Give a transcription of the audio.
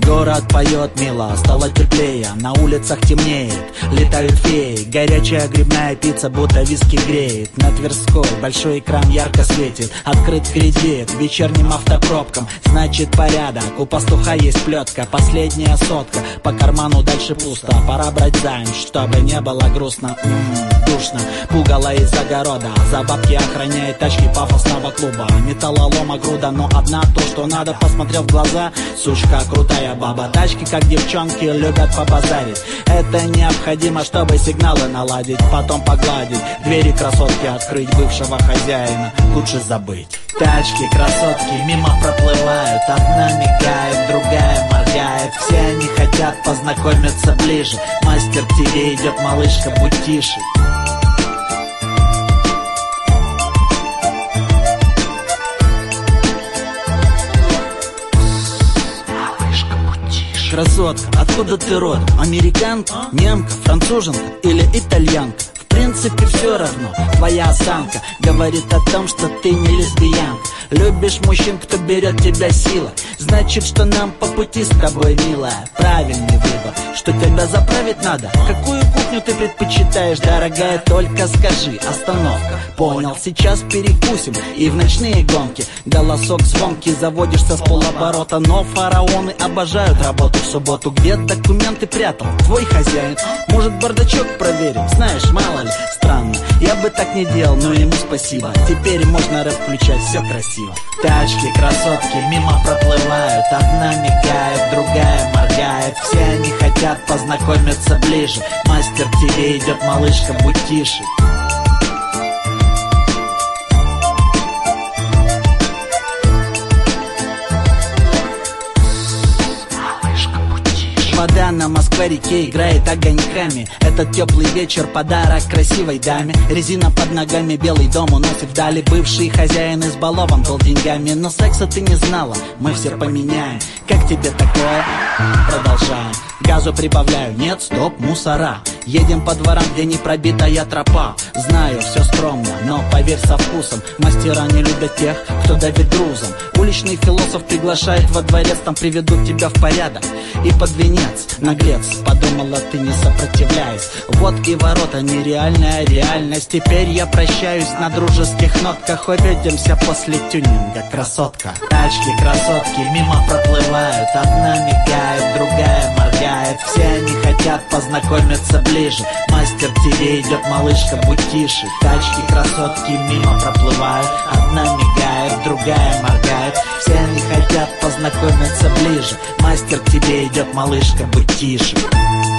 Город поет мило, стало теплее, на улицах темнеет, летают феи. Горячая грибная пицца будто виски греет. На Тверской большой экран ярко светит, открыт кредит вечерним автопробкам. Значит порядок, у пастуха есть плетка. Последняя сотка, по карману дальше пусто. Пора брать займ, чтобы не было грустно. Душно, пугало из огорода, за бабки охраняет тачки пафосного клуба. Металлолома груда, но одна то, что надо. Посмотрел в глаза, сучка крутая баба. Тачки, как девчонки, любят побазарить. Это необходимо, чтобы сигналы наладить, потом погладить, двери красотки открыть. Бывшего хозяина лучше забыть. Тачки, красотки мимо проплывают, одна мигает, другая моргает. Все они хотят познакомиться ближе. Мастер ТВ идет, малышка, будь тише. Красотка, откуда ты родом? Американка, немка, француженка или итальянка? В принципе все равно, твоя осанка говорит о том, что ты не лесбиянка. Любишь мужчин, кто берет тебя силой, значит, что нам по пути с тобой, милая. Правильный выбор, что тебя заправить надо. Какую кухню ты предпочитаешь, дорогая, только скажи. Остановка, понял, сейчас перекусим. И в ночные гонки голосок звонкий, заводишься с полоборота. Но фараоны обожают работу в субботу. Где документы прятал твой хозяин? Может, бардачок проверим? Знаешь, мало ли, странно, я бы так не делал, но ему спасибо. Теперь можно рэп включать, все красиво. Тачки, красотки мимо проплывают, одна мигает, другая моргает. Все они хотят познакомиться ближе. Мастер ТВ идет, малышка, будь тише. Вода на Москва-реке играет огоньками. Этот теплый вечер подарок красивой даме. Резина под ногами, белый дом уносит вдали. Бывший хозяин избалован был деньгами, но секса ты не знала, мы все поменяем. Как тебе такое? Продолжаем. Газу прибавляю, нет, стоп, мусора. Едем по дворам, где не пробитая тропа. Знаю, все скромно, но поверь со вкусом. Мастера не любят тех, кто давит грузом. Уличный философ приглашает во дворец, там приведут тебя в порядок. И под венец, наглец, подумала, ты не сопротивляясь. Вот и ворота, нереальная реальность. Теперь я прощаюсь на дружеских нотках. Увидимся после тюнинга, красотка. Тачки, красотки мимо проплывают, одна мигает, другая моргает. Все они хотят познакомиться ближе. Мастер ТВ идет, малышка, будь тише. Тачки, красотки мимо проплывают, одна мигает, другая моргает. Все они хотят познакомиться ближе. Мастер к тебе идет, малышка, будь тише.